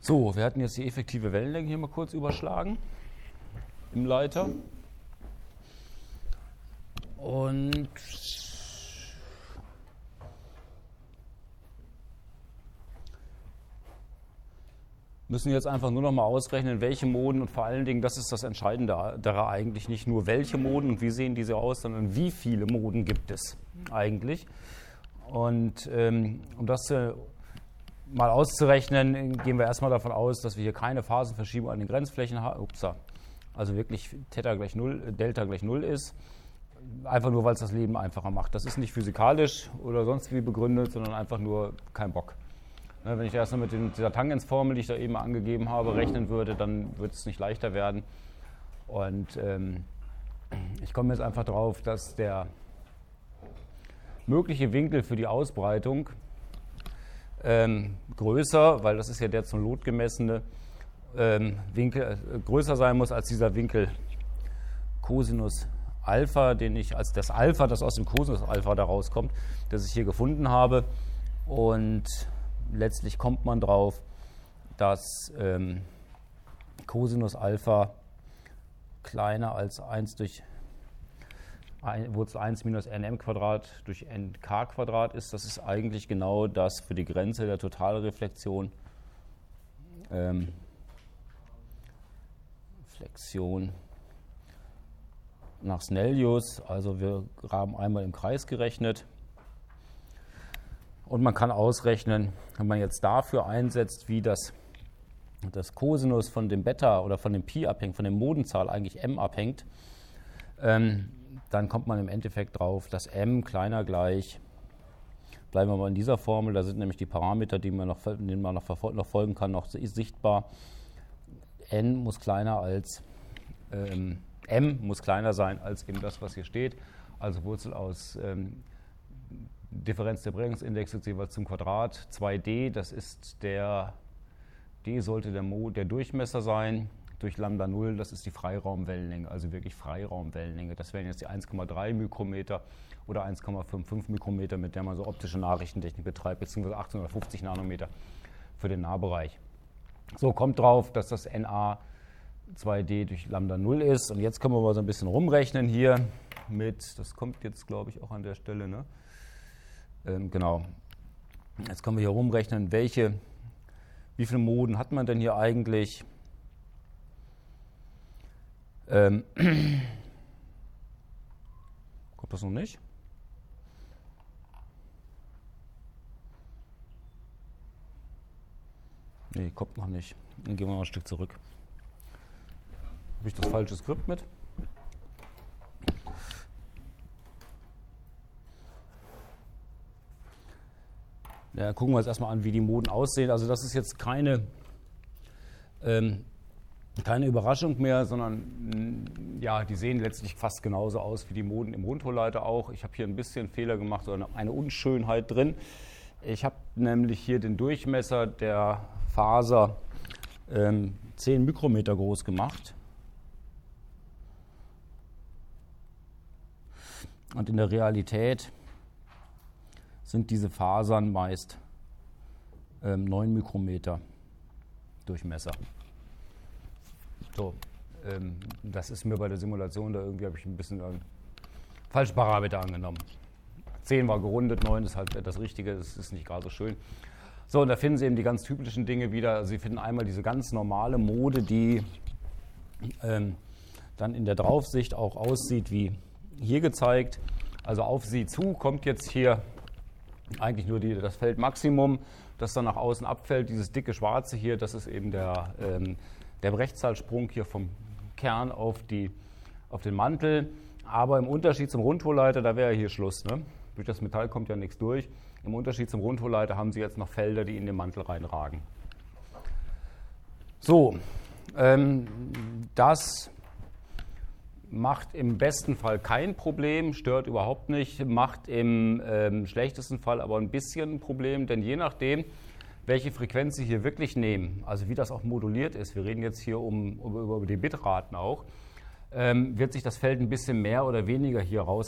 So, wir hatten jetzt die effektive Wellenlänge hier mal kurz überschlagen im Leiter. Und müssen jetzt einfach nur noch mal ausrechnen, welche Moden und vor allen Dingen, das ist das Entscheidende eigentlich, nicht nur welche Moden und wie sehen diese aus, sondern wie viele Moden gibt es eigentlich. Und um das mal auszurechnen, gehen wir erstmal davon aus, dass wir hier keine Phasenverschiebung an den Grenzflächen haben. Also wirklich Theta gleich 0, Delta gleich 0 ist. Einfach nur, weil es das Leben einfacher macht. Das ist nicht physikalisch oder sonst wie begründet, sondern einfach nur kein Bock. Wenn ich erst mal mit dieser Tangensformel, die ich da eben angegeben habe, rechnen würde, dann würde es nicht leichter werden. Und ich komme jetzt einfach drauf, dass der mögliche Winkel für die Ausbreitung größer, weil das ist ja der zum Lot gemessene Winkel, größer sein muss als dieser Winkel Cosinus Alpha, den ich als das Alpha, das aus dem Cosinus Alpha da rauskommt, das ich hier gefunden habe. Und letztlich kommt man drauf, dass Cosinus Alpha kleiner als 1 durch Wurzel 1 minus nm Quadrat durch nk Quadrat ist. Das ist eigentlich genau das für die Grenze der Totalreflexion. Flexion nach Snellius, also wir haben einmal im Kreis gerechnet. Und man kann ausrechnen, wenn man jetzt dafür einsetzt, wie das Cosinus von dem Beta oder von dem Pi abhängt, von der Modenzahl eigentlich m abhängt, dann kommt man im Endeffekt drauf, dass m kleiner gleich, bleiben wir mal in dieser Formel, da sind nämlich die Parameter, denen man noch folgen kann, noch sichtbar. N muss kleiner als, m muss kleiner sein als eben das, was hier steht, also Wurzel aus Differenz der Prägungsindex ist jeweils zum Quadrat, 2d, das ist d sollte der Durchmesser sein, durch Lambda 0, das ist die Freiraumwellenlänge, also wirklich Freiraumwellenlänge. Das wären jetzt die 1,3 Mikrometer oder 1,55 Mikrometer, mit der man so optische Nachrichtentechnik betreibt, beziehungsweise 850 Nanometer für den Nahbereich. So, kommt drauf, dass das NA 2D durch Lambda 0 ist. Und jetzt können wir mal so ein bisschen rumrechnen hier mit, das kommt jetzt, glaube ich, auch an der Stelle, ne? Genau. Jetzt können wir hier rumrechnen, wie viele Moden hat man denn hier eigentlich? Kommt das noch nicht? Nee, kommt noch nicht. Dann gehen wir mal ein Stück zurück. Habe ich das falsche Skript mit? Ja, gucken wir uns erstmal an, wie die Moden aussehen. Also das ist jetzt keine Überraschung mehr, sondern ja, die sehen letztlich fast genauso aus wie die Moden im Rundhohlleiter auch. Ich habe hier ein bisschen Fehler gemacht oder eine Unschönheit drin. Ich habe nämlich hier den Durchmesser der Faser 10 Mikrometer groß gemacht. Und in der Realität sind diese Fasern meist 9 Mikrometer Durchmesser. So, das ist mir bei der Simulation, da irgendwie habe ich ein bisschen falsche Parameter angenommen. 10 war gerundet, 9 ist halt das Richtige, das ist nicht gerade so schön. So, und da finden Sie eben die ganz typischen Dinge wieder. Also Sie finden einmal diese ganz normale Mode, die dann in der Draufsicht auch aussieht wie hier gezeigt. Also auf Sie zu kommt jetzt hier eigentlich nur das Feldmaximum, das dann nach außen abfällt. Dieses dicke Schwarze hier, das ist eben der Brechzahlsprung hier vom Kern auf den Mantel. Aber im Unterschied zum Rundhohlleiter, da wäre hier Schluss. Ne? Durch das Metall kommt ja nichts durch. Im Unterschied zum Rundhohlleiter haben Sie jetzt noch Felder, die in den Mantel reinragen. So, das macht im besten Fall kein Problem, stört überhaupt nicht, macht im schlechtesten Fall aber ein bisschen ein Problem, denn je nachdem, welche Frequenz Sie hier wirklich nehmen, also wie das auch moduliert ist, wir reden jetzt hier über die Bitraten auch, wird sich das Feld ein bisschen mehr oder weniger hier raus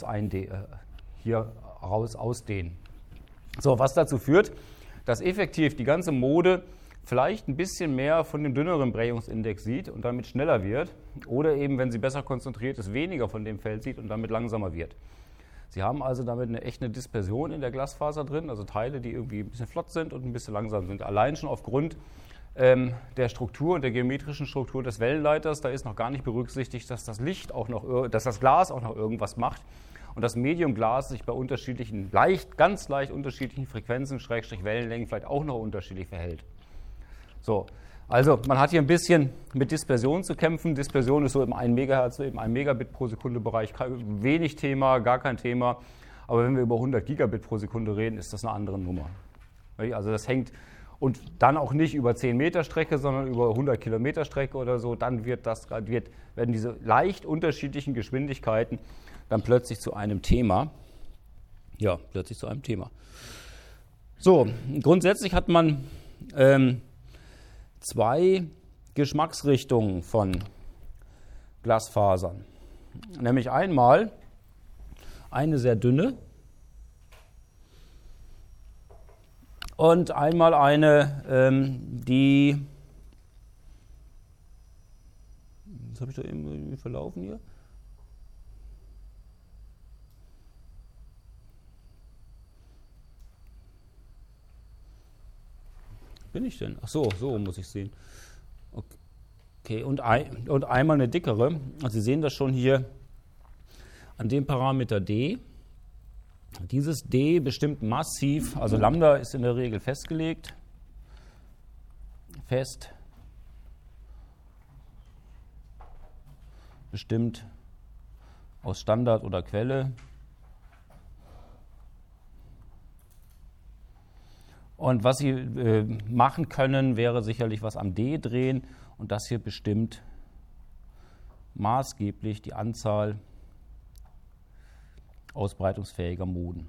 ausdehnen. So, was dazu führt, dass effektiv die ganze Mode vielleicht ein bisschen mehr von dem dünneren Brähungsindex sieht und damit schneller wird. Oder eben, wenn sie besser konzentriert ist, weniger von dem Feld sieht und damit langsamer wird. Sie haben also damit eine Dispersion in der Glasfaser drin, also Teile, die irgendwie ein bisschen flott sind und ein bisschen langsam sind. Allein schon aufgrund der Struktur und der geometrischen Struktur des Wellenleiters, da ist noch gar nicht berücksichtigt, dass das Glas auch noch irgendwas macht und das Mediumglas sich bei unterschiedlichen, ganz leicht unterschiedlichen Frequenzen, Wellenlängen vielleicht auch noch unterschiedlich verhält. So, also man hat hier ein bisschen mit Dispersion zu kämpfen. Dispersion ist so im 1 Megahertz, im 1 Megabit pro Sekunde Bereich wenig Thema, gar kein Thema. Aber wenn wir über 100 Gigabit pro Sekunde reden, ist das eine andere Nummer. Also das hängt, und dann auch nicht über 10 Meter Strecke, sondern über 100 Kilometer Strecke oder so, dann werden diese leicht unterschiedlichen Geschwindigkeiten dann plötzlich zu einem Thema. Ja, plötzlich zu einem Thema. So, grundsätzlich hat man 2 Geschmacksrichtungen von Glasfasern. Nämlich einmal eine sehr dünne und einmal eine, die, was habe ich da eben verlaufen hier? Bin ich denn? Ach so, so muss ich sehen. Okay, und einmal eine dickere. Also Sie sehen das schon hier an dem Parameter D. Dieses D bestimmt massiv, also Lambda ist in der Regel festgelegt, bestimmt aus Standard oder Quelle. Und was Sie machen können, wäre sicherlich was am D drehen und das hier bestimmt maßgeblich die Anzahl ausbreitungsfähiger Moden.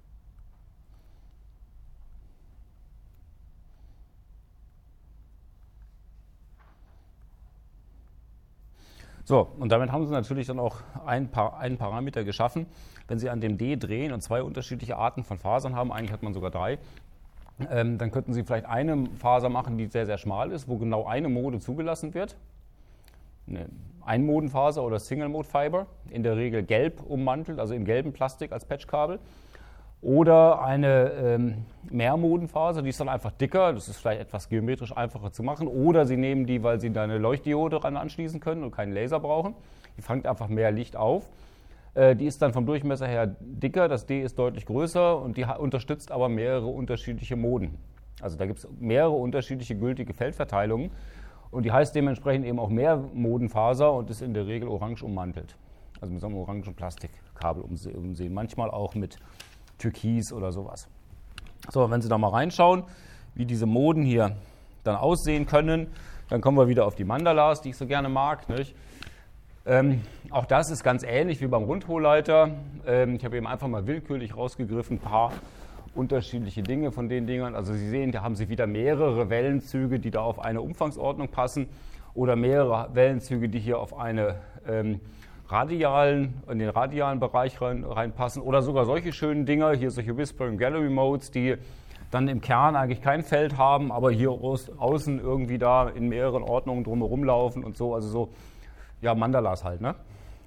So, und damit haben Sie natürlich dann auch einen Parameter geschaffen. Wenn Sie an dem D drehen und 2 unterschiedliche Arten von Fasern haben, eigentlich hat man sogar 3, dann könnten Sie vielleicht eine Faser machen, die sehr, sehr schmal ist, wo genau eine Mode zugelassen wird. Eine Einmodenfaser oder Single-Mode-Fiber, in der Regel gelb ummantelt, also in gelbem Plastik als Patchkabel. Oder eine Mehrmodenfaser, die ist dann einfach dicker, das ist vielleicht etwas geometrisch einfacher zu machen. Oder Sie nehmen die, weil Sie da eine Leuchtdiode dran anschließen können und keinen Laser brauchen. Die fangt einfach mehr Licht auf. Die ist dann vom Durchmesser her dicker, das D ist deutlich größer und die unterstützt aber mehrere unterschiedliche Moden. Also da gibt es mehrere unterschiedliche gültige Feldverteilungen und die heißt dementsprechend eben auch Mehrmodenfaser und ist in der Regel orange ummantelt. Also mit so einem orangen Plastikkabel umsehen, manchmal auch mit Türkis oder sowas. So, wenn Sie da mal reinschauen, wie diese Moden hier dann aussehen können, dann kommen wir wieder auf die Mandalas, die ich so gerne mag, nicht? Auch das ist ganz ähnlich wie beim Rundhohlleiter. Ich habe eben einfach mal willkürlich rausgegriffen, ein paar unterschiedliche Dinge von den Dingern. Also Sie sehen, da haben Sie wieder mehrere Wellenzüge, die da auf eine Umfangsordnung passen oder mehrere Wellenzüge, die hier auf eine in den radialen Bereich reinpassen oder sogar solche schönen Dinger, hier solche Whispering Gallery Modes, die dann im Kern eigentlich kein Feld haben, aber hier außen irgendwie da in mehreren Ordnungen drumherum laufen und so, also so, ja, Mandalas halt, ne?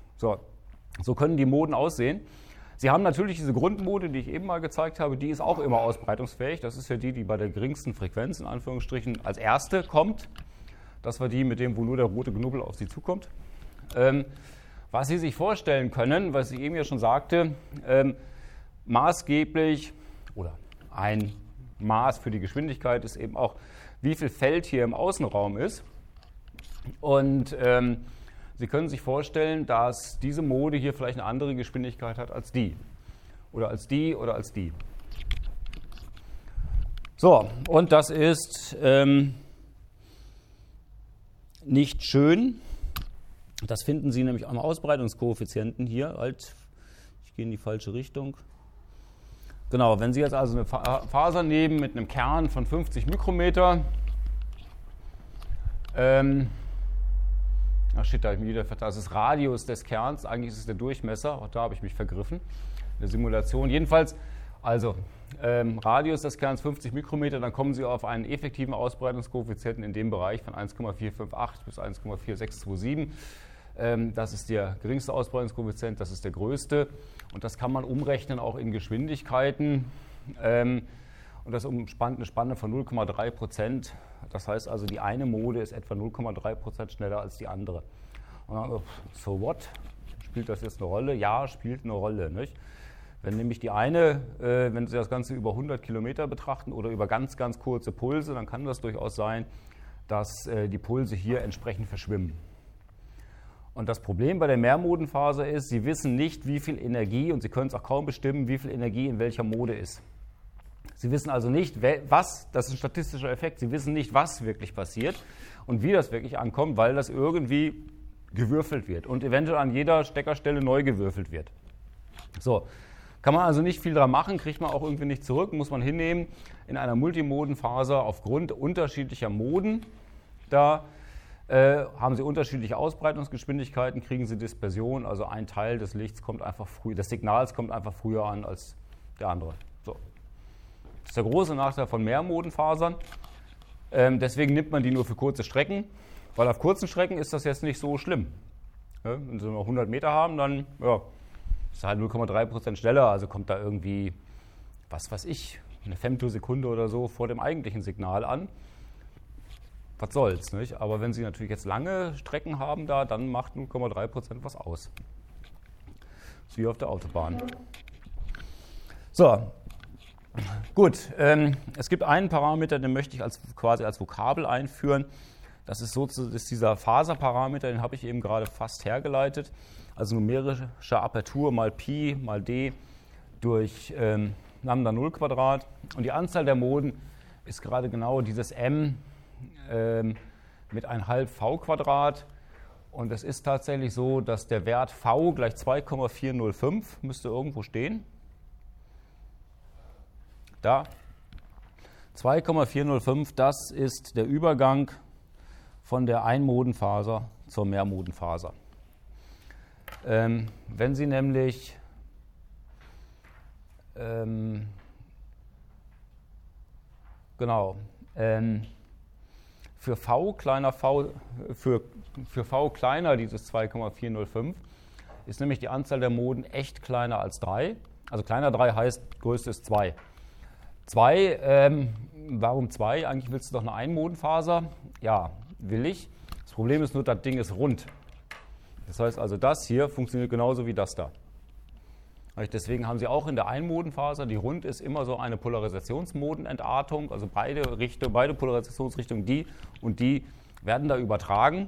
So können die Moden aussehen. Sie haben natürlich diese Grundmode, die ich eben mal gezeigt habe, die ist auch immer ausbreitungsfähig. Das ist ja die bei der geringsten Frequenz, in Anführungsstrichen, als erste kommt. Das war die, mit dem, wo nur der rote Knubbel auf Sie zukommt. Was Sie sich vorstellen können, was ich eben ja schon sagte, maßgeblich oder ein Maß für die Geschwindigkeit ist eben auch, wie viel Feld hier im Außenraum ist. Und Sie können sich vorstellen, dass diese Mode hier vielleicht eine andere Geschwindigkeit hat als die. Oder als die oder als die. So, und das ist nicht schön. Das finden Sie nämlich am Ausbreitungskoeffizienten hier. Ich gehe in die falsche Richtung. Genau, wenn Sie jetzt also eine Faser nehmen mit einem Kern von 50 Mikrometer, da habe ich mich wieder vertan. Das ist Radius des Kerns, eigentlich ist es der Durchmesser, auch da habe ich mich vergriffen, in der Simulation. Jedenfalls Also, Radius des Kerns 50 Mikrometer, dann kommen Sie auf einen effektiven Ausbreitungskoeffizienten in dem Bereich von 1,458 bis 1,4627. Das ist der geringste Ausbreitungskoeffizient, das ist der größte. Und das kann man umrechnen auch in Geschwindigkeiten. Und das umspannt eine Spanne von 0,3%. Das heißt also, die eine Mode ist etwa 0,3% schneller als die andere. Und dann, so what? Spielt das jetzt eine Rolle? Ja, spielt eine Rolle, nicht? Wenn nämlich die eine, wenn Sie das Ganze über 100 Kilometer betrachten oder über ganz, ganz kurze Pulse, dann kann das durchaus sein, dass die Pulse hier entsprechend verschwimmen. Und das Problem bei der Mehrmodenphase ist, Sie wissen nicht, wie viel Energie, und Sie können es auch kaum bestimmen, wie viel Energie in welcher Mode ist. Sie wissen also nicht, was, das ist ein statistischer Effekt, Sie wissen nicht, was wirklich passiert und wie das wirklich ankommt, weil das irgendwie gewürfelt wird und eventuell an jeder Steckerstelle neu gewürfelt wird. So. Kann man also nicht viel dran machen, kriegt man auch irgendwie nicht zurück, muss man hinnehmen. In einer Multimodenphase aufgrund unterschiedlicher Moden, da haben Sie unterschiedliche Ausbreitungsgeschwindigkeiten, kriegen Sie Dispersion, also ein Teil des Lichts kommt einfach des Signals kommt einfach früher an als der andere. So. Das ist der große Nachteil von Mehrmodenfasern. Deswegen nimmt man die nur für kurze Strecken, weil auf kurzen Strecken ist das jetzt nicht so schlimm. Ja, wenn Sie nur 100 Meter haben, dann ist halt 0,3% schneller, also kommt da irgendwie, was weiß ich, eine Femtosekunde oder so vor dem eigentlichen Signal an. Was soll's, nicht? Aber wenn Sie natürlich jetzt lange Strecken haben da, dann macht 0,3% was aus. Das ist wie auf der Autobahn. So, gut. Es gibt einen Parameter, den möchte ich quasi als Vokabel einführen. Das ist dieser Faserparameter, den habe ich eben gerade fast hergeleitet. Also numerische Apertur mal Pi mal d durch Lambda 0 Quadrat. Und die Anzahl der Moden ist gerade genau dieses m mit 1/2 v Quadrat. Und es ist tatsächlich so, dass der Wert v gleich 2,405 müsste irgendwo stehen. Da. 2,405, das ist der Übergang von der Einmodenfaser zur Mehrmodenfaser. Wenn Sie nämlich für v kleiner dieses 2,405 ist nämlich die Anzahl der Moden echt kleiner als 3. Also kleiner 3 heißt, größte ist 2. 2, warum 2? Eigentlich willst du doch eine Einmodenfaser. Ja, will ich. Das Problem ist nur, das Ding ist rund. Das heißt also, das hier funktioniert genauso wie das da. Deswegen haben Sie auch in der Einmodenfaser, die rund ist, immer so eine Polarisationsmodenentartung. Also beide Polarisationsrichtungen, die und die, werden da übertragen.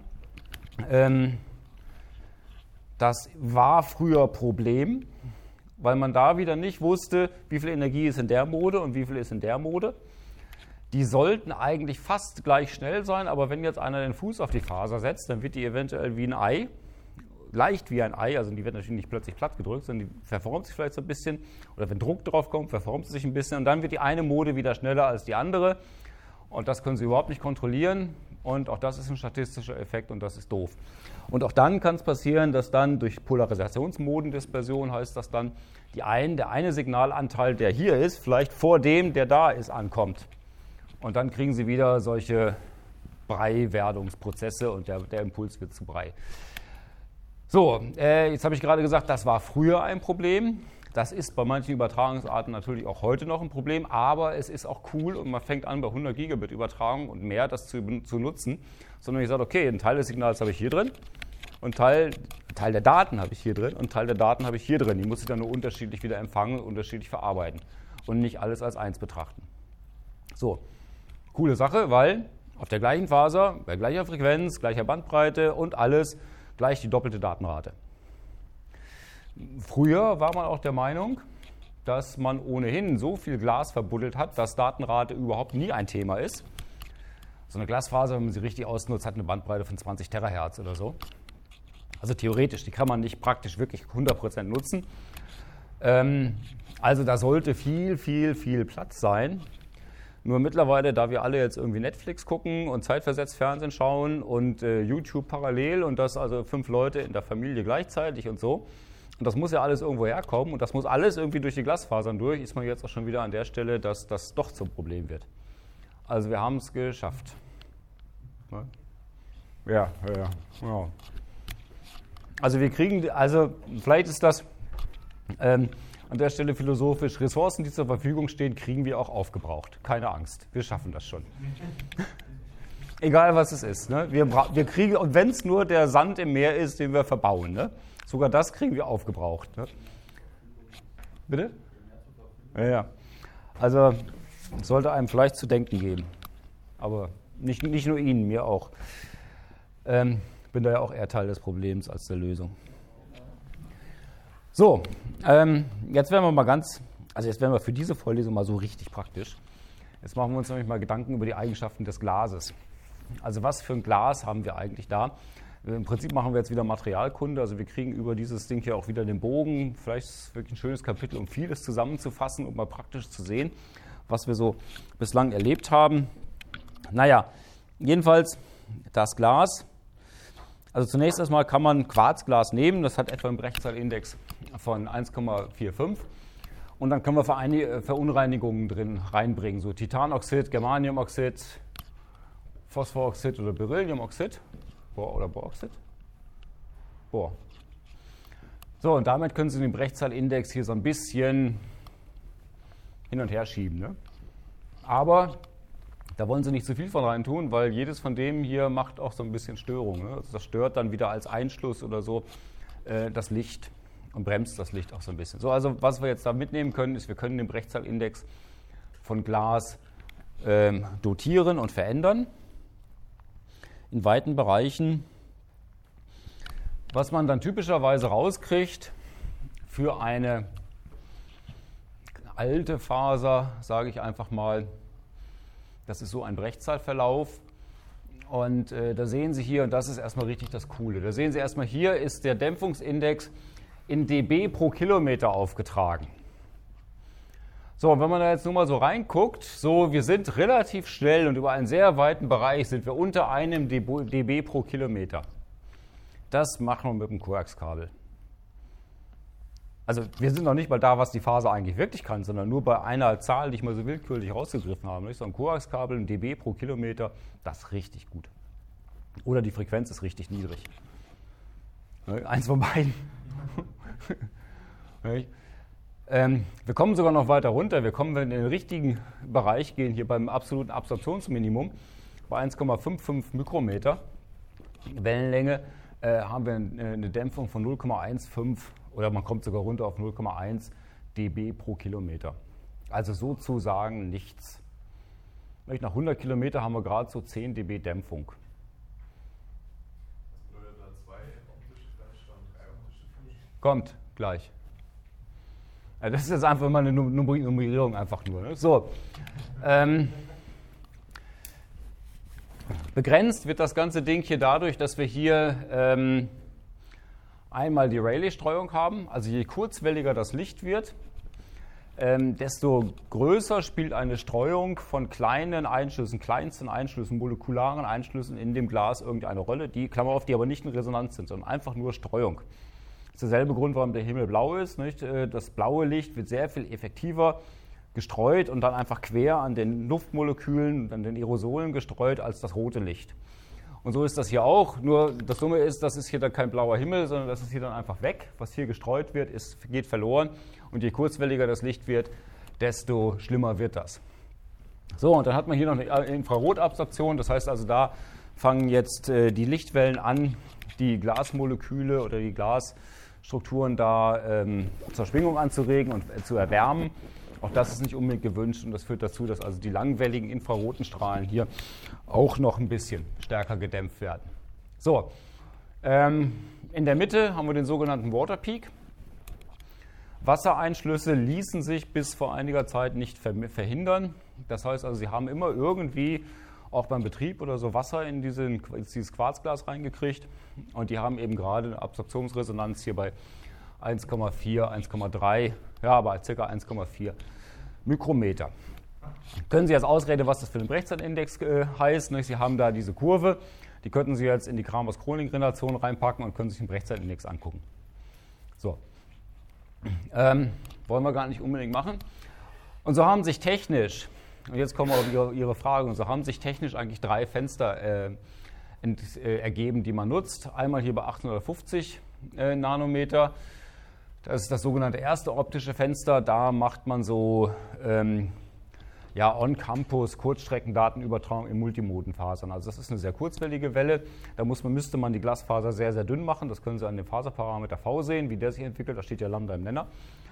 Das war früher Problem, weil man da wieder nicht wusste, wie viel Energie ist in der Mode und wie viel ist in der Mode. Die sollten eigentlich fast gleich schnell sein, aber wenn jetzt einer den Fuß auf die Faser setzt, dann wird die eventuell wie ein Ei, leicht wie ein Ei, also die wird natürlich nicht plötzlich platt gedrückt, sondern die verformt sich vielleicht so ein bisschen, oder wenn Druck drauf kommt, verformt sie sich ein bisschen und dann wird die eine Mode wieder schneller als die andere und das können Sie überhaupt nicht kontrollieren und auch das ist ein statistischer Effekt und das ist doof. Und auch dann kann es passieren, dass dann durch Polarisationsmodendispersion, heißt das dann, der eine Signalanteil, der hier ist, vielleicht vor dem, der da ist, ankommt. Und dann kriegen Sie wieder solche Brei-Werdungsprozesse und der Impuls wird zu Brei. So, jetzt habe ich gerade gesagt, das war früher ein Problem. Das ist bei manchen Übertragungsarten natürlich auch heute noch ein Problem, aber es ist auch cool und man fängt an, bei 100 Gigabit Übertragung und mehr das zu nutzen, sondern ich sage, okay, einen Teil des Signals habe ich hier drin und Teil der Daten habe ich hier drin und Teil der Daten habe ich hier drin. Die muss ich dann nur unterschiedlich wieder empfangen und unterschiedlich verarbeiten und nicht alles als eins betrachten. So, coole Sache, weil auf der gleichen Faser, bei gleicher Frequenz, gleicher Bandbreite und alles gleich die doppelte Datenrate. Früher war man auch der Meinung, dass man ohnehin so viel Glas verbuddelt hat, dass Datenrate überhaupt nie ein Thema ist. So eine Glasfaser, wenn man sie richtig ausnutzt, hat eine Bandbreite von 20 Terahertz oder so. Also theoretisch, die kann man nicht praktisch wirklich 100% nutzen. Also da sollte viel Platz sein. Nur mittlerweile, da wir alle jetzt irgendwie Netflix gucken und zeitversetzt Fernsehen schauen und YouTube parallel und das also 5 Leute in der Familie gleichzeitig und so, Und das muss ja alles irgendwo herkommen und das muss alles irgendwie durch die Glasfasern durch, ist man jetzt auch schon wieder an der Stelle, dass das doch zum Problem wird. Also wir haben es geschafft. Ja. Also wir kriegen, vielleicht ist das an der Stelle philosophisch, Ressourcen, die zur Verfügung stehen, kriegen wir auch aufgebraucht. Keine Angst, wir schaffen das schon. Egal was es ist. Ne? Wir kriegen, und wenn es nur der Sand im Meer ist, den wir verbauen, ne? Sogar das kriegen wir aufgebraucht. Ne? Bitte? Ja. Also es sollte einem vielleicht zu denken geben. Aber nicht nur Ihnen, mir auch. Bin da ja auch eher Teil des Problems als der Lösung. So, jetzt werden wir für diese Vorlesung mal so richtig praktisch. Jetzt machen wir uns nämlich mal Gedanken über die Eigenschaften des Glases. Also was für ein Glas haben wir eigentlich da? Im Prinzip machen wir jetzt wieder Materialkunde, also wir kriegen über dieses Ding hier auch wieder den Bogen. Vielleicht ist es wirklich ein schönes Kapitel, um vieles zusammenzufassen und mal praktisch zu sehen, was wir so bislang erlebt haben. Naja, jedenfalls das Glas. Also zunächst erstmal kann man Quarzglas nehmen, das hat etwa einen Brechzahlindex von 1,45 und dann können wir Verunreinigungen drin reinbringen, so Titanoxid, Germaniumoxid, Phosphoroxid oder Berylliumoxid. Oder Boroxid? Bohr. So, und damit können Sie den Brechzahlindex hier so ein bisschen hin und her schieben. Ne? Aber da wollen Sie nicht zu viel von rein tun, weil jedes von dem hier macht auch so ein bisschen Störung. Ne? Also das stört dann wieder als Einschluss oder so das Licht und bremst das Licht auch so ein bisschen. So, also was wir jetzt da mitnehmen können, ist, wir können den Brechzahlindex von Glas dotieren und verändern. In weiten Bereichen. Was man dann typischerweise rauskriegt für eine alte Faser, sage ich einfach mal, das ist so ein Brechzahlverlauf. Und da sehen Sie hier, und das ist erstmal richtig das Coole, da sehen Sie erstmal, hier ist der Dämpfungsindex in dB pro Kilometer aufgetragen. So, wenn man da jetzt nur mal so reinguckt, so wir sind relativ schnell und über einen sehr weiten Bereich sind wir unter einem dB pro Kilometer. Das machen wir mit dem Koaxkabel. Also wir sind noch nicht mal da, was die Faser eigentlich wirklich kann, sondern nur bei einer Zahl, die ich mal so willkürlich rausgegriffen habe. So ein Koaxkabel, ein dB pro Kilometer, das ist richtig gut. Oder die Frequenz ist richtig niedrig. Eins von beiden. Wir kommen sogar noch weiter runter. Wir kommen, wenn wir in den richtigen Bereich gehen, hier beim absoluten Absorptionsminimum, bei 1,55 Mikrometer Wellenlänge, haben wir eine Dämpfung von 0,15 oder man kommt sogar runter auf 0,1 dB pro Kilometer. Also sozusagen nichts. Nach 100 Kilometer haben wir gerade so 10 dB Dämpfung. Kommt gleich. Das ist jetzt einfach mal eine Nummerierung einfach nur. Ne? So. Begrenzt wird das ganze Ding hier dadurch, dass wir hier einmal die Rayleigh-Streuung haben. Also je kurzwelliger das Licht wird, desto größer spielt eine Streuung von kleinen Einschlüssen, kleinsten Einschlüssen, molekularen Einschlüssen in dem Glas irgendeine Rolle, die, Klammer auf, die aber nicht in Resonanz sind, sondern einfach nur Streuung. Das ist derselbe Grund, warum der Himmel blau ist. Nicht? Das blaue Licht wird sehr viel effektiver gestreut und dann einfach quer an den Luftmolekülen und an den Aerosolen gestreut als das rote Licht. Und so ist das hier auch. Nur das Dumme ist, das ist hier dann kein blauer Himmel, sondern das ist hier dann einfach weg. Was hier gestreut wird, geht verloren. Und je kurzwelliger das Licht wird, desto schlimmer wird das. So, und dann hat man hier noch eine Infrarotabsorption. Das heißt also, da fangen jetzt die Lichtwellen an, die Glasmoleküle oder die Glasstrukturen da zur Schwingung anzuregen und zu erwärmen. Auch das ist nicht unbedingt gewünscht und das führt dazu, dass also die langwelligen infraroten Strahlen hier auch noch ein bisschen stärker gedämpft werden. So, in der Mitte haben wir den sogenannten Water Peak. Wassereinschlüsse ließen sich bis vor einiger Zeit nicht verhindern. Das heißt also, sie haben immer irgendwie auch beim Betrieb oder so Wasser in dieses Quarzglas reingekriegt und die haben eben gerade eine Absorptionsresonanz hier bei 1,4, 1,3, ja, aber ca. 1,4 Mikrometer. Können Sie als Ausrede, was das für den Brechzahlindex heißt, ne? Sie haben da diese Kurve, die könnten Sie jetzt in die Kramers-Kronig-Relation reinpacken und können sich den Brechzahlindex angucken. So, Wollen wir gar nicht unbedingt machen. Und so haben sich technisch, und jetzt kommen wir auf Ihre Frage, und so haben sich technisch eigentlich 3 Fenster ergeben, die man nutzt. Einmal hier bei 850 Nanometer. Das ist das sogenannte erste optische Fenster. Da macht man so On-Campus Kurzstreckendatenübertragung in Multimodenfasern. Also das ist eine sehr kurzwellige Welle. Da müsste man die Glasfaser sehr, sehr dünn machen. Das können Sie an dem Faserparameter V sehen, wie der sich entwickelt. Da steht ja Lambda im Nenner.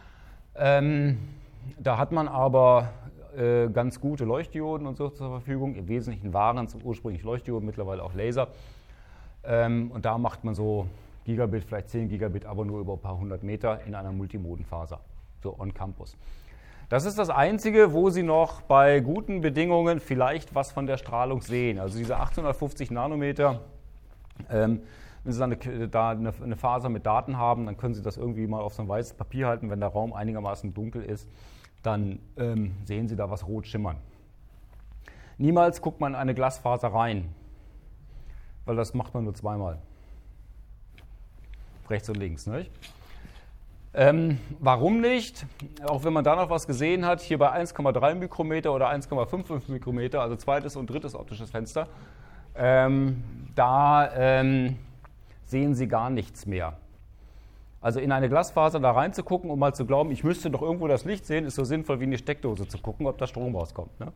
Da hat man aber ganz gute Leuchtdioden und so zur Verfügung. Im Wesentlichen waren es ursprünglich Leuchtdioden, mittlerweile auch Laser. Und da macht man so Gigabit, vielleicht 10 Gigabit, aber nur über ein paar 100 Meter in einer Multimodenfaser, so on-Campus. Das ist das Einzige, wo Sie noch bei guten Bedingungen vielleicht was von der Strahlung sehen. Also diese 850 Nanometer, wenn Sie dann da eine Faser mit Daten haben, dann können Sie das irgendwie mal auf so ein weißes Papier halten. Wenn der Raum einigermaßen dunkel ist, dann sehen Sie da was rot schimmern. Niemals guckt man in eine Glasfaser rein, weil das macht man nur zweimal. Rechts und links, nicht? Warum nicht? Auch wenn man da noch was gesehen hat, hier bei 1,3 Mikrometer oder 1,55 Mikrometer, also zweites und drittes optisches Fenster, da sehen Sie gar nichts mehr. Also in eine Glasfaser da reinzugucken, um mal zu glauben, ich müsste doch irgendwo das Licht sehen, ist so sinnvoll wie in die Steckdose zu gucken, ob da Strom rauskommt. Ne?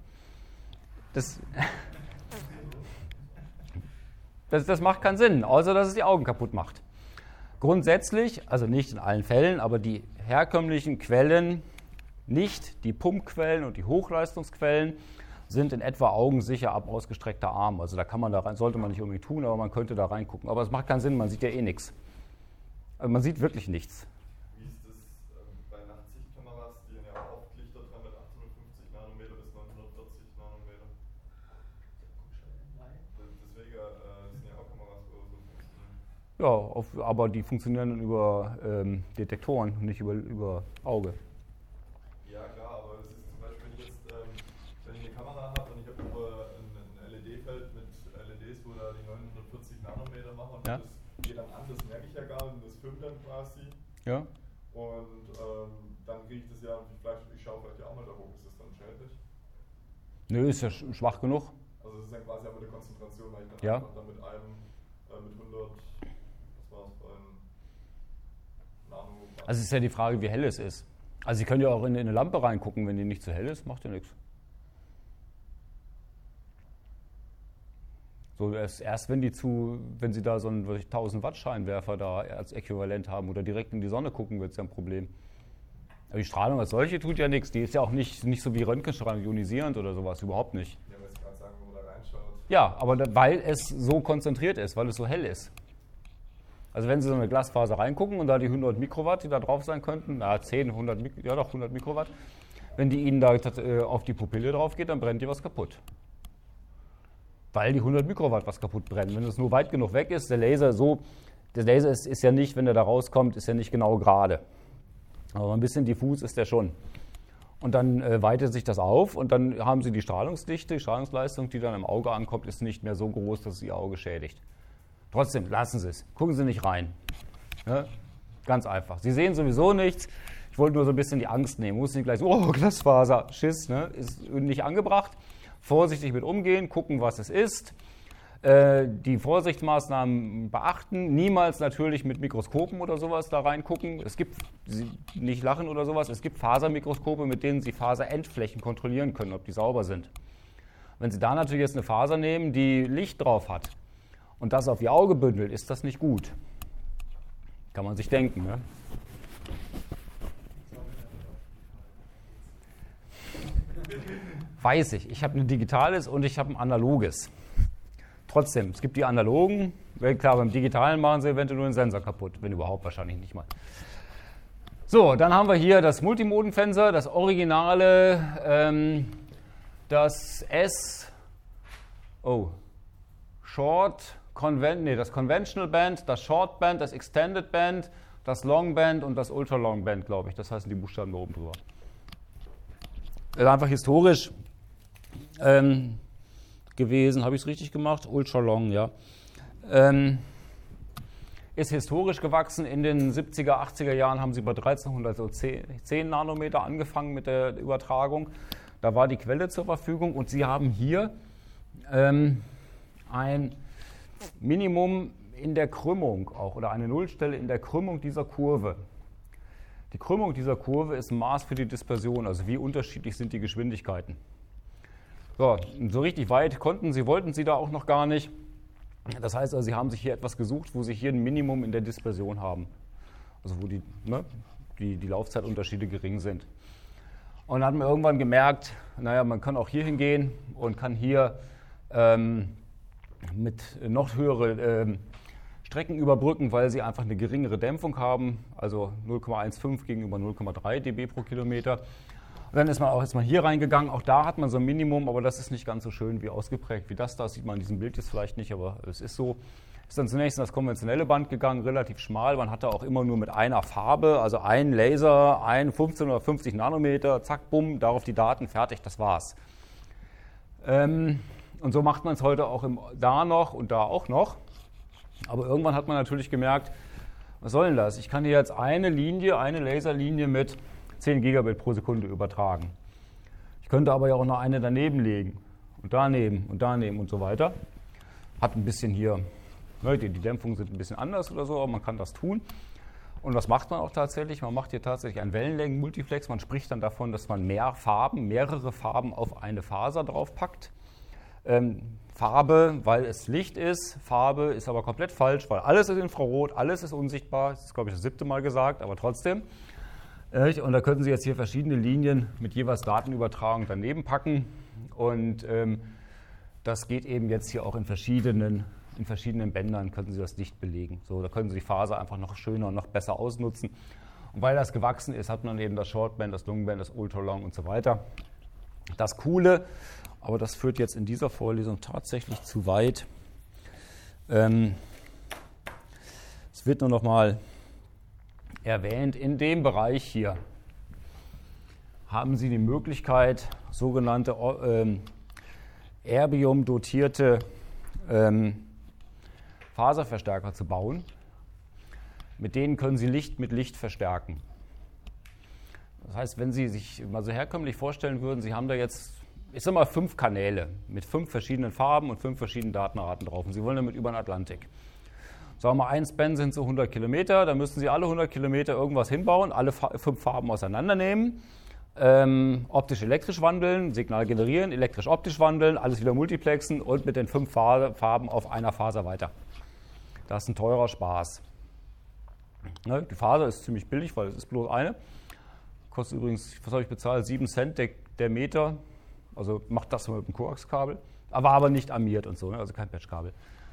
Das macht keinen Sinn, außer dass es die Augen kaputt macht. Grundsätzlich, also nicht in allen Fällen, aber die herkömmlichen Quellen, nicht die Pumpquellen und die Hochleistungsquellen, sind in etwa augensicher ab ausgestreckter Arm. Also da kann man da rein, sollte man nicht irgendwie tun, aber man könnte da reingucken. Aber es macht keinen Sinn, man sieht ja eh nichts. Also man sieht wirklich nichts. Wie ist das bei Nachtsichtkameras, die ja auch oft Lichter dran mit 850 Nanometer bis 940 Nanometer? Deswegen sind ja auch Kameras, wo so funktionieren. Ja, aber die funktionieren über Detektoren, nicht über Auge. Ja klar, aber es ist zum Beispiel, wenn ich eine Kamera habe und ich habe nur ein LED-Feld mit LEDs, wo da die 940 Nanometer machen, und ja, das geht dann an, das merke ich ja gar nicht, das filmt dann quasi. Ja. Und dann kriege ich das ja, ich schaue vielleicht ja auch mal da hoch, ist das dann schädlich? Nö, ist ja schwach genug. Also es ist dann quasi aber eine Konzentration, weil ich dann ja, einfach dann mit einem, mit 100, was war es beim Nano. Also es ist ja die Frage, wie hell es ist. Also Sie können ja auch in eine Lampe reingucken, wenn die nicht zu hell ist, macht ja nichts. So erst wenn Sie da so einen 1000 Watt Scheinwerfer da als Äquivalent haben oder direkt in die Sonne gucken, wird es ja ein Problem. Aber die Strahlung als solche tut ja nichts. Die ist ja auch nicht so wie Röntgenstrahlung, ionisierend oder sowas, überhaupt nicht. Ja, weil ich gerade sagen, wo man da reinschaut. Ja, aber weil es so konzentriert ist, weil es so hell ist. Also wenn Sie so eine Glasfaser reingucken und da die 100 Mikrowatt, die da drauf sein könnten, 10, 100, ja doch 100 Mikrowatt, wenn die Ihnen da auf die Pupille drauf geht, dann brennt die was kaputt. Weil die 100 Mikrowatt was kaputt brennen. Wenn es nur weit genug weg ist, der Laser ist ja nicht, wenn er da rauskommt, ist ja nicht genau gerade. Aber ein bisschen diffus ist der schon. Und dann weitet sich das auf und dann haben Sie die Strahlungsdichte, die Strahlungsleistung, die dann im Auge ankommt, ist nicht mehr so groß, dass es Ihr Auge schädigt. Trotzdem, lassen Sie es. Gucken Sie nicht rein. Ja? Ganz einfach. Sie sehen sowieso nichts. Ich wollte nur so ein bisschen die Angst nehmen. Muss nicht gleich so, oh, Glasfaser, Schiss, ne? Ist nicht angebracht. Vorsichtig mit umgehen, gucken, was es ist. Die Vorsichtsmaßnahmen beachten. Niemals natürlich mit Mikroskopen oder sowas da reingucken. Es gibt, nicht lachen oder sowas, es gibt Fasermikroskope, mit denen Sie Faserendflächen kontrollieren können, ob die sauber sind. Wenn Sie da natürlich jetzt eine Faser nehmen, die Licht drauf hat und das auf Ihr Auge bündelt, ist das nicht gut. Kann man sich denken, ne? Weiß ich. Ich habe ein digitales und ich habe ein analoges. Trotzdem, es gibt die analogen. Klar, beim digitalen machen Sie eventuell nur den Sensor kaputt, wenn überhaupt, wahrscheinlich nicht mal. So, dann haben wir hier das Multimodenfenster, das originale, das das Conventional Band, das Short Band, das Extended Band, das Long Band und das Ultra Long Band, glaube ich. Das heißen die Buchstaben da oben drüber. Das ist einfach historisch gewesen. Habe ich es richtig gemacht? Ultra Long, ja. ist historisch gewachsen. In den 70er, 80er Jahren haben sie bei 1310 Nanometer angefangen mit der Übertragung. Da war die Quelle zur Verfügung und sie haben hier ein Minimum in der Krümmung auch oder eine Nullstelle in der Krümmung dieser Kurve. Die Krümmung dieser Kurve ist ein Maß für die Dispersion, also wie unterschiedlich sind die Geschwindigkeiten. So richtig weit wollten sie da auch noch gar nicht. Das heißt also, sie haben sich hier etwas gesucht, wo sie hier ein Minimum in der Dispersion haben. Also wo die Laufzeitunterschiede gering sind. Und dann hat man irgendwann gemerkt, naja, man kann auch hier hingehen und kann hier mit noch höhere Strecken überbrücken, weil sie einfach eine geringere Dämpfung haben, also 0,15 gegenüber 0,3 dB pro Kilometer. Und dann ist man hier reingegangen, auch da hat man so ein Minimum, aber das ist nicht ganz so schön wie ausgeprägt wie das da, sieht man in diesem Bild jetzt vielleicht nicht, aber es ist so. Ist dann zunächst in das konventionelle Band gegangen, relativ schmal, man hatte auch immer nur mit einer Farbe, also ein Laser, ein 15 oder 50 Nanometer, zack, bumm, darauf die Daten, fertig, das war's. Und so macht man es heute auch da noch und da auch noch. Aber irgendwann hat man natürlich gemerkt, was soll denn das? Ich kann hier jetzt eine Laserlinie mit 10 Gigabit pro Sekunde übertragen. Ich könnte aber ja auch noch eine daneben legen und daneben und so weiter. Hat ein bisschen hier, die Dämpfungen sind ein bisschen anders oder so, aber man kann das tun. Und was macht man auch tatsächlich? Man macht hier tatsächlich einen Wellenlängen-Multiplex. Man spricht dann davon, dass man mehrere Farben auf eine Faser draufpackt. Farbe, weil es Licht ist. Farbe ist aber komplett falsch, weil alles ist Infrarot, alles ist unsichtbar. Das ist, glaube ich, das 7. Mal gesagt, aber trotzdem. Und da könnten Sie jetzt hier verschiedene Linien mit jeweils Datenübertragung daneben packen. Und das geht eben jetzt hier auch in verschiedenen Bändern, könnten Sie das Licht belegen. So, da können Sie die Faser einfach noch schöner und noch besser ausnutzen. Und weil das gewachsen ist, hat man eben das Shortband, das Longband, das Ultralong und so weiter. Das Coole, aber das führt jetzt in dieser Vorlesung tatsächlich zu weit. Es wird nur noch mal erwähnt, in dem Bereich hier haben Sie die Möglichkeit, sogenannte Erbium-dotierte Faserverstärker zu bauen. Mit denen können Sie Licht mit Licht verstärken. Das heißt, wenn Sie sich mal so herkömmlich vorstellen würden, Sie haben da jetzt, ich sag mal, 5 Kanäle mit 5 verschiedenen Farben und 5 verschiedenen Datenarten drauf. Und Sie wollen damit über den Atlantik. Sagen wir mal, ein Span sind so 100 Kilometer, da müssen Sie alle 100 Kilometer irgendwas hinbauen, alle 5 Farben auseinandernehmen, optisch-elektrisch wandeln, Signal generieren, elektrisch-optisch wandeln, alles wieder multiplexen und mit den 5 Farben auf einer Faser weiter. Das ist ein teurer Spaß. Ne, die Faser ist ziemlich billig, weil es ist bloß eine. Kostet übrigens, was habe ich bezahlt? 7 Cent der Meter. Also macht das mit dem Koaxkabel. Aber nicht armiert und so, ne? Also kein Patchkabel.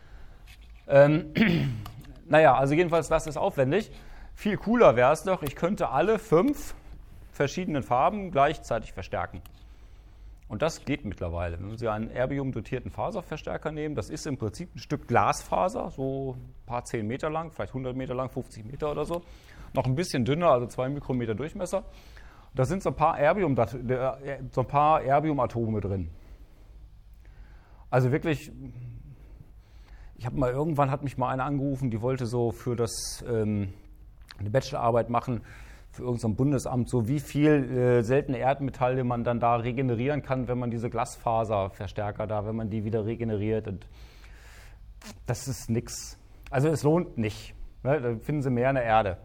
Naja, also jedenfalls, das ist aufwendig. Viel cooler wäre es doch, ich könnte alle 5 verschiedenen Farben gleichzeitig verstärken. Und das geht mittlerweile. Wenn Sie einen erbium-dotierten Faserverstärker nehmen, das ist im Prinzip ein Stück Glasfaser, so ein paar 10 Meter lang, vielleicht 100 Meter lang, 50 Meter oder so. Noch ein bisschen dünner, also 2 Mikrometer Durchmesser. Da sind so ein paar Erbiumatome drin. Also wirklich, irgendwann hat mich mal einer angerufen, die wollte so für das eine Bachelorarbeit machen, für irgendein Bundesamt, so wie viel seltene Erdmetalle man dann da regenerieren kann, wenn man diese Glasfaserverstärker da, wenn man die wieder regeneriert. Und das ist nix. Also es lohnt nicht. Ne? Da finden Sie mehr in der Erde.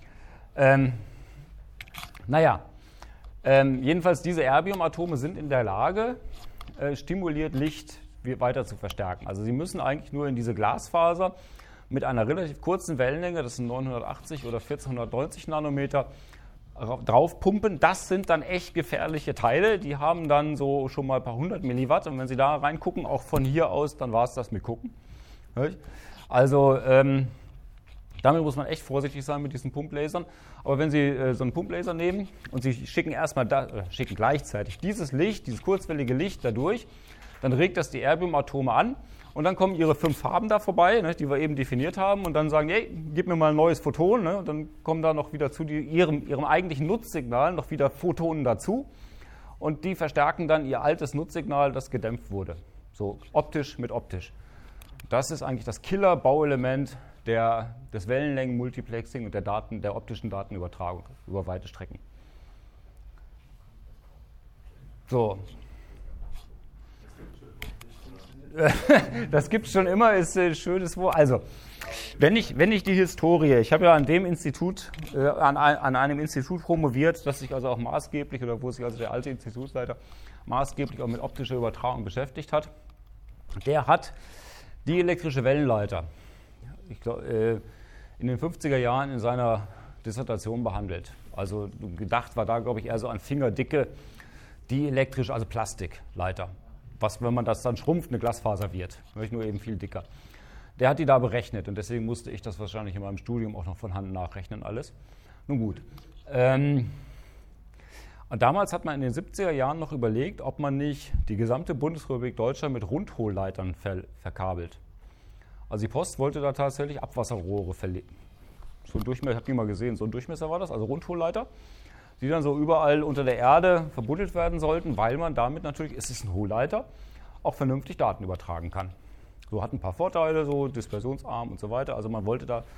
Jedenfalls diese Erbiumatome sind in der Lage, stimuliert Licht weiter zu verstärken. Also Sie müssen eigentlich nur in diese Glasfaser mit einer relativ kurzen Wellenlänge, das sind 980 oder 1490 Nanometer, draufpumpen. Das sind dann echt gefährliche Teile, die haben dann so schon mal ein paar 100 Milliwatt und wenn Sie da reingucken, auch von hier aus, dann war es das mit Gucken. Also damit muss man echt vorsichtig sein mit diesen Pumplasern. Aber wenn Sie so einen Pumplaser nehmen und Sie schicken gleichzeitig dieses Licht, dieses kurzwellige Licht dadurch, dann regt das die Erbiumatome an und dann kommen Ihre 5 Farben da vorbei, ne, die wir eben definiert haben und dann sagen, hey, gib mir mal ein neues Photon. Ne, und dann kommen da noch wieder zu ihrem eigentlichen Nutzsignal noch wieder Photonen dazu und die verstärken dann Ihr altes Nutzsignal, das gedämpft wurde. So optisch mit optisch. Das ist eigentlich das Killer-Bauelement des Wellenlängenmultiplexing und der optischen Datenübertragung über weite Strecken. So. Das gibt es schon immer, ist ein schönes Wort. Also, wenn ich die Historie, ich habe ja an dem Institut, an einem Institut promoviert, das sich also auch maßgeblich, oder wo sich also der alte Institutsleiter maßgeblich auch mit optischer Übertragung beschäftigt hat, der hat die elektrische Wellenleiter, ich glaub, in den 50er Jahren in seiner Dissertation behandelt. Also gedacht war da, glaube ich, eher so an Fingerdicke, die elektrische, also Plastikleiter. Was, wenn man das dann schrumpft, eine Glasfaser wird. Nur eben viel dicker. Der hat die da berechnet und deswegen musste ich das wahrscheinlich in meinem Studium auch noch von Hand nachrechnen alles. Nun gut. Und damals hat man in den 70er Jahren noch überlegt, ob man nicht die gesamte Bundesrepublik Deutschland mit Rundhohlleitern verkabelt. Also die Post wollte da tatsächlich Abwasserrohre verlegen. So ein Durchmesser, habt ihr mal gesehen, so ein Durchmesser war das, also Rundhohlleiter, die dann so überall unter der Erde verbuddelt werden sollten, weil man damit natürlich, es ist ein Hohlleiter, auch vernünftig Daten übertragen kann. So hat ein paar Vorteile, so dispersionsarm und so weiter. Also man wollte da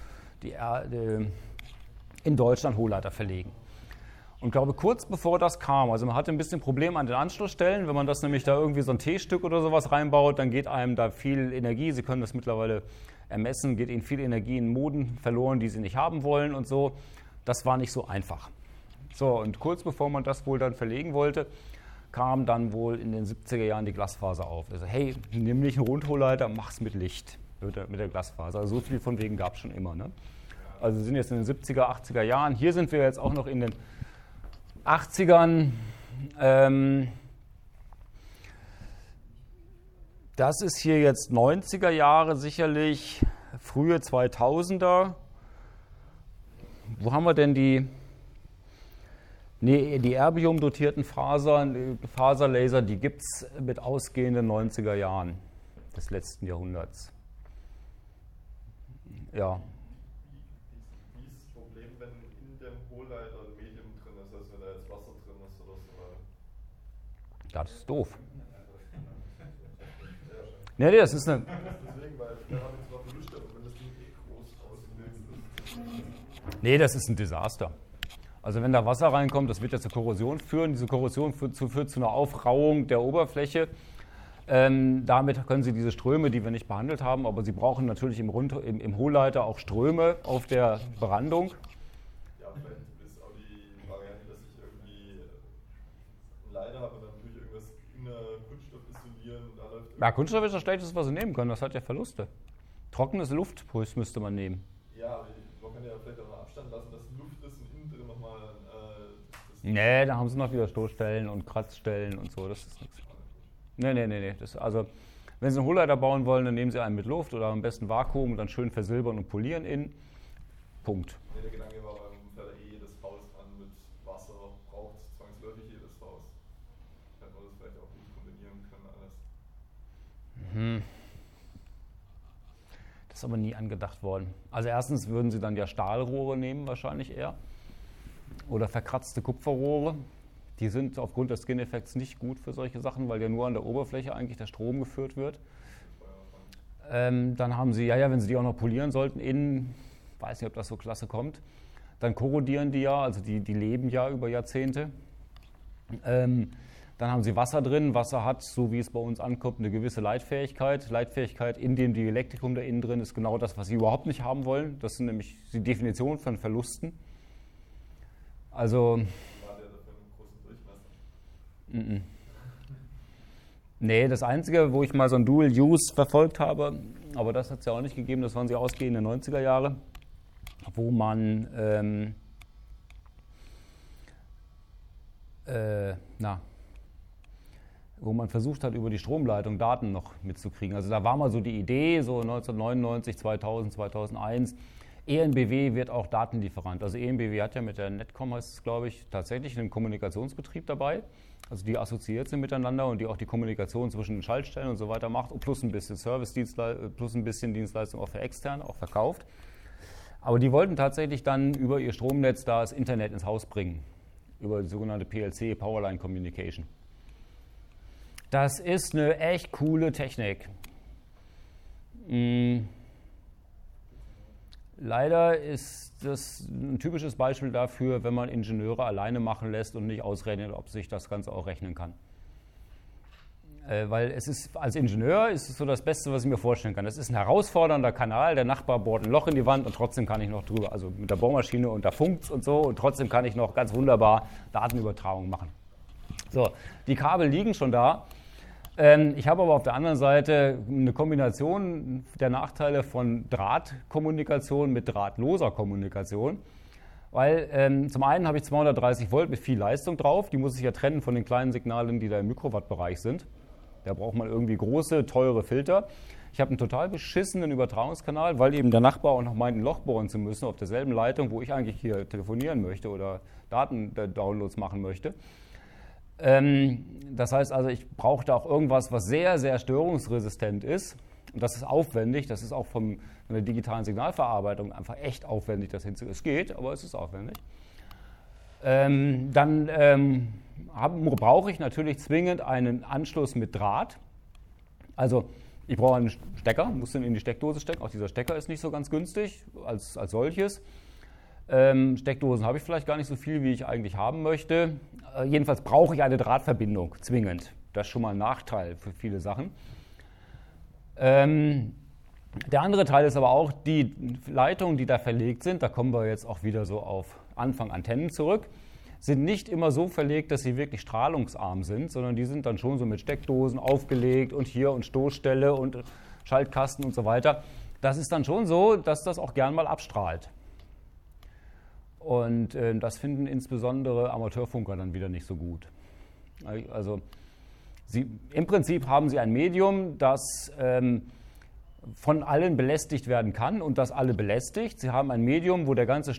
in Deutschland Hohlleiter verlegen. Und ich glaube, kurz bevor das kam, also man hatte ein bisschen Problem an den Anschlussstellen, wenn man das nämlich da irgendwie so ein T-Stück oder sowas reinbaut, dann geht einem da viel Energie, Sie können das mittlerweile ermessen, geht Ihnen viel Energie in Moden verloren, die Sie nicht haben wollen und so. Das war nicht so einfach. So, und kurz bevor man das wohl dann verlegen wollte, kam dann wohl in den 70er Jahren die Glasfaser auf. Also hey, nimm nicht einen Rundhohlleiter, mach's mit Licht, mit der Glasfaser. Also so viel von wegen gab es schon immer. Ne? Also wir sind jetzt in den 70er, 80er Jahren. Hier sind wir jetzt auch noch in den 80ern. Das ist hier jetzt 90er Jahre sicherlich, frühe 2000er. Wo haben wir denn die erbium-dotierten Faserlaser, die gibt es mit ausgehenden 90er Jahren des letzten Jahrhunderts. Ja. Wie ist das Problem, wenn in dem Hohlleiter ein Medium drin ist, also wenn da jetzt Wasser drin ist oder so? Ja, das ist doof. Nee, das ist eine... Deswegen, weil wir haben jetzt noch Lust, aber wenn das Ding groß ausgelegt ist. Nee, das ist ein Desaster. Also wenn da Wasser reinkommt, das wird ja zur Korrosion führen. Diese Korrosion führt zu einer Aufrauung der Oberfläche. Damit können Sie diese Ströme, die wir nicht behandelt haben, aber Sie brauchen natürlich im Hohlleiter auch Ströme auf der Berandung. Ja, vielleicht ist auch die Variante, dass ich irgendwie einen Leiter habe und dann tue ich irgendwas in Kunststoff isolieren und da läuft... Ja, Kunststoff ist das Schlechteste, was Sie nehmen können. Das hat ja Verluste. Trockenes Luftpuls müsste man nehmen. Ja, aber man kann ja vielleicht auch mal Abstand lassen, dass Luft ist und innen drin nochmal... Nee, da haben Sie noch wieder Stoßstellen und Kratzstellen und so. Das ist nichts. Nee. Also, wenn Sie einen Hohlleiter bauen wollen, dann nehmen Sie einen mit Luft oder am besten Vakuum und dann schön versilbern und polieren innen. Punkt. Nee, der Gedanke war beim Fäller jedes Haus an mit Wasser, braucht zwangsläufig jedes Haus. Hätte man das vielleicht auch gut kombinieren können, alles. Das ist aber nie angedacht worden. Also erstens würden Sie dann ja Stahlrohre nehmen, wahrscheinlich eher. Oder verkratzte Kupferrohre. Die sind aufgrund des Skin-Effekts nicht gut für solche Sachen, weil ja nur an der Oberfläche eigentlich der Strom geführt wird. Dann haben Sie, wenn Sie die auch noch polieren sollten, innen, weiß nicht, ob das so klasse kommt, dann korrodieren die ja, also die leben ja über Jahrzehnte. Dann haben Sie Wasser drin. Wasser hat, so wie es bei uns ankommt, eine gewisse Leitfähigkeit. Leitfähigkeit in dem Dielektrikum da innen drin ist genau das, was Sie überhaupt nicht haben wollen. Das sind nämlich die Definition von Verlusten. Also... Nee, das Einzige, wo ich mal so ein Dual-Use verfolgt habe, aber das hat es ja auch nicht gegeben, das waren die ausgehenden 90er Jahre, wo man versucht hat, über die Stromleitung Daten noch mitzukriegen. Also da war mal so die Idee, so 1999, 2000, 2001, EnBW wird auch Datenlieferant. Also EnBW hat ja mit der Netcom, heißt es glaube ich, tatsächlich einen Kommunikationsbetrieb dabei, also die assoziiert sind miteinander und die auch die Kommunikation zwischen den Schaltstellen und so weiter macht, plus ein bisschen Service-Dienstleistung, plus ein bisschen Dienstleistung auch für externe, auch verkauft. Aber die wollten tatsächlich dann über ihr Stromnetz da das Internet ins Haus bringen, über die sogenannte PLC, Powerline Communication. Das ist eine echt coole Technik. Leider ist das ein typisches Beispiel dafür, wenn man Ingenieure alleine machen lässt und nicht ausrechnet, ob sich das Ganze auch rechnen kann. Weil es ist, als Ingenieur ist es so das Beste, was ich mir vorstellen kann. Das ist ein herausfordernder Kanal, der Nachbar bohrt ein Loch in die Wand und trotzdem kann ich noch drüber, also mit der Bohrmaschine und da funkt's und so, und trotzdem kann ich noch ganz wunderbar Datenübertragung machen. So, die Kabel liegen schon da. Ich habe aber auf der anderen Seite eine Kombination der Nachteile von Drahtkommunikation mit drahtloser Kommunikation. Weil zum einen habe ich 230 Volt mit viel Leistung drauf, die muss ich ja trennen von den kleinen Signalen, die da im Mikrowattbereich sind. Da braucht man irgendwie große, teure Filter. Ich habe einen total beschissenen Übertragungskanal, weil eben der Nachbar auch noch meint, ein Loch bohren zu müssen auf derselben Leitung, wo ich eigentlich hier telefonieren möchte oder Datendownloads machen möchte. Das heißt also, ich brauche da auch irgendwas, was sehr, sehr störungsresistent ist. Und das ist aufwendig, das ist auch von der digitalen Signalverarbeitung einfach echt aufwendig, das hinzukriegen. Es geht, aber es ist aufwendig. Brauche ich natürlich zwingend einen Anschluss mit Draht. Also ich brauche einen Stecker, muss den in die Steckdose stecken. Auch dieser Stecker ist nicht so ganz günstig als solches. Steckdosen habe ich vielleicht gar nicht so viel, wie ich eigentlich haben möchte. Jedenfalls brauche ich eine Drahtverbindung, zwingend. Das ist schon mal ein Nachteil für viele Sachen. Der andere Teil ist aber auch, die Leitungen, die da verlegt sind, da kommen wir jetzt auch wieder so auf Anfang Antennen zurück, sind nicht immer so verlegt, dass sie wirklich strahlungsarm sind, sondern die sind dann schon so mit Steckdosen aufgelegt und hier und Stoßstelle und Schaltkasten und so weiter. Das ist dann schon so, dass das auch gern mal abstrahlt. Und das finden insbesondere Amateurfunker dann wieder nicht so gut. Also im Prinzip haben sie ein Medium, das von allen belästigt werden kann und das alle belästigt. Sie haben ein Medium, wo der ganze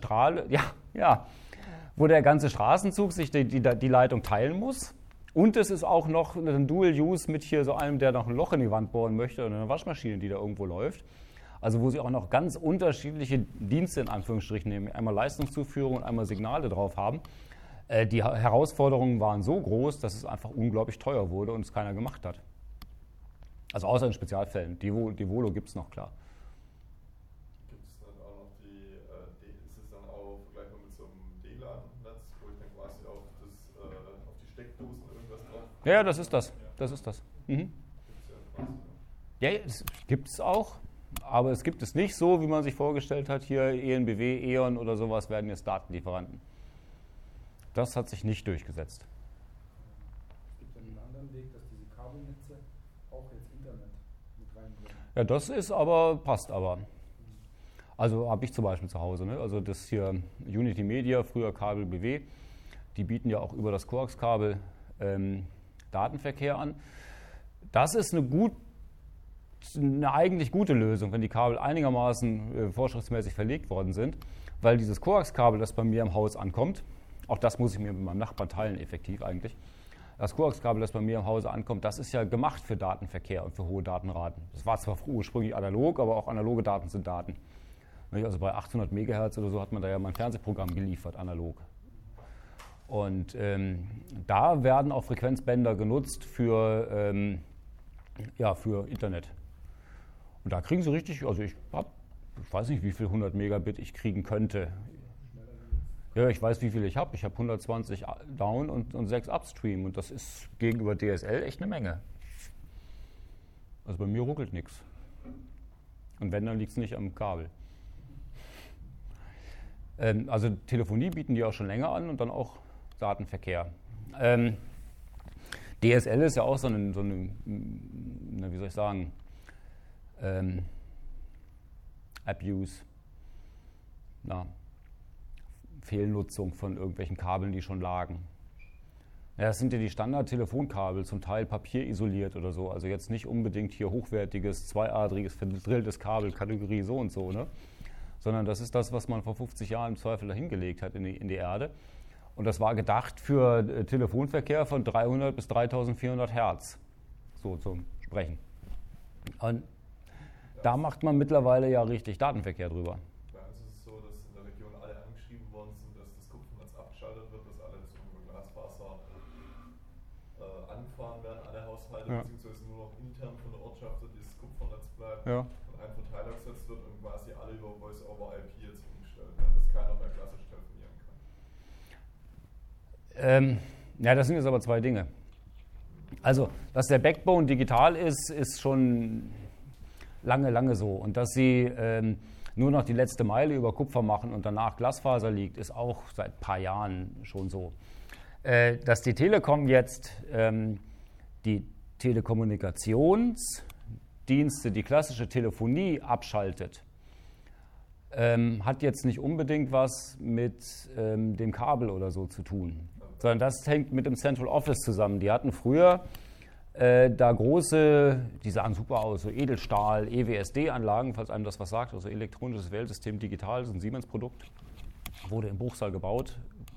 wo der ganze Straßenzug sich die Leitung teilen muss. Und es ist auch noch ein Dual-Use mit hier so einem, der noch ein Loch in die Wand bohren möchte oder eine Waschmaschine, die da irgendwo läuft. Also wo sie auch noch ganz unterschiedliche Dienste in Anführungsstrichen nehmen. Einmal Leistungszuführung und einmal Signale drauf haben. Die Herausforderungen waren so groß, dass es einfach unglaublich teuer wurde und es keiner gemacht hat. Also außer in Spezialfällen. Die Volo gibt es noch, klar. Gibt es dann auch noch ist es dann auch vergleichbar mit so einem DLAN-Netz, wo ich dann quasi auf die Steckdosen irgendwas drauf? Ja, das ist das. Das ist das. Mhm. Ja, das gibt es auch. Aber es gibt es nicht so, wie man sich vorgestellt hat, hier EnBW, E.ON oder sowas werden jetzt Datenlieferanten. Das hat sich nicht durchgesetzt. Es gibt einen anderen Weg, dass diese Kabelnetze auch jetzt Internet mit reinbringen. Ja, passt aber. Also habe ich zum Beispiel zu Hause. Ne? Also das hier Unity Media, früher Kabel BW, die bieten ja auch über das Koaxkabel Datenverkehr an. Das ist eine eigentlich gute Lösung, wenn die Kabel einigermaßen vorschriftsmäßig verlegt worden sind, weil dieses Koaxkabel, das bei mir im Haus ankommt, auch das muss ich mir mit meinem Nachbarn teilen, effektiv eigentlich. Das Koaxkabel, das bei mir im Hause ankommt, das ist ja gemacht für Datenverkehr und für hohe Datenraten. Das war zwar ursprünglich analog, aber auch analoge Daten sind Daten. Also bei 800 Megahertz oder so hat man da ja mal ein Fernsehprogramm geliefert, analog. Und da werden auch Frequenzbänder genutzt für Internet. Und da kriegen sie richtig, also ich weiß nicht, wie viel 100 Megabit ich kriegen könnte. Ja, ich weiß, wie viel ich habe. Ich habe 120 down und 6 upstream. Und das ist gegenüber DSL echt eine Menge. Also bei mir ruckelt nichts. Und wenn, dann liegt es nicht am Kabel. Also Telefonie bieten die auch schon länger an und dann auch Datenverkehr. DSL ist ja auch so eine wie soll ich sagen, Abuse, Fehlnutzung von irgendwelchen Kabeln, die schon lagen. Ja, das sind ja die Standard-Telefonkabel, zum Teil papierisoliert oder so, also jetzt nicht unbedingt hier hochwertiges, zweiadriges, verdrilltes Kabel, Kategorie so und so, ne? Sondern das ist das, was man vor 50 Jahren im Zweifel dahingelegt hat in die Erde. Und das war gedacht für Telefonverkehr von 300 bis 3400 Hertz, so zum Sprechen. Und da macht man mittlerweile ja richtig Datenverkehr drüber. Bei uns ist es so, dass in der Region alle angeschrieben worden sind, dass das Kupfernetz abgeschaltet wird, dass alle zum Glasfaser angefahren werden, alle Haushalte, beziehungsweise nur noch intern von der Ortschaft dieses Kupfernetz bleibt und ein Verteiler durchgesetzt wird und quasi alle über Voice-over-IP jetzt umgestellt werden, dass keiner mehr klassisch telefonieren kann. Ja, das sind jetzt aber zwei Dinge. Also, dass der Backbone digital ist, ist schon lange so. Und dass sie nur noch die letzte Meile über Kupfer machen und danach Glasfaser liegt, ist auch seit ein paar Jahren schon so. Dass die Telekom jetzt die Telekommunikationsdienste, die klassische Telefonie abschaltet, hat jetzt nicht unbedingt was mit dem Kabel oder so zu tun, sondern das hängt mit dem Central Office zusammen. Die hatten früher da große, die sahen super aus, so Edelstahl, EWSD-Anlagen, falls einem das was sagt, also elektronisches Wählsystem digital, das ist ein Siemens-Produkt, wurde im Bruchsal gebaut.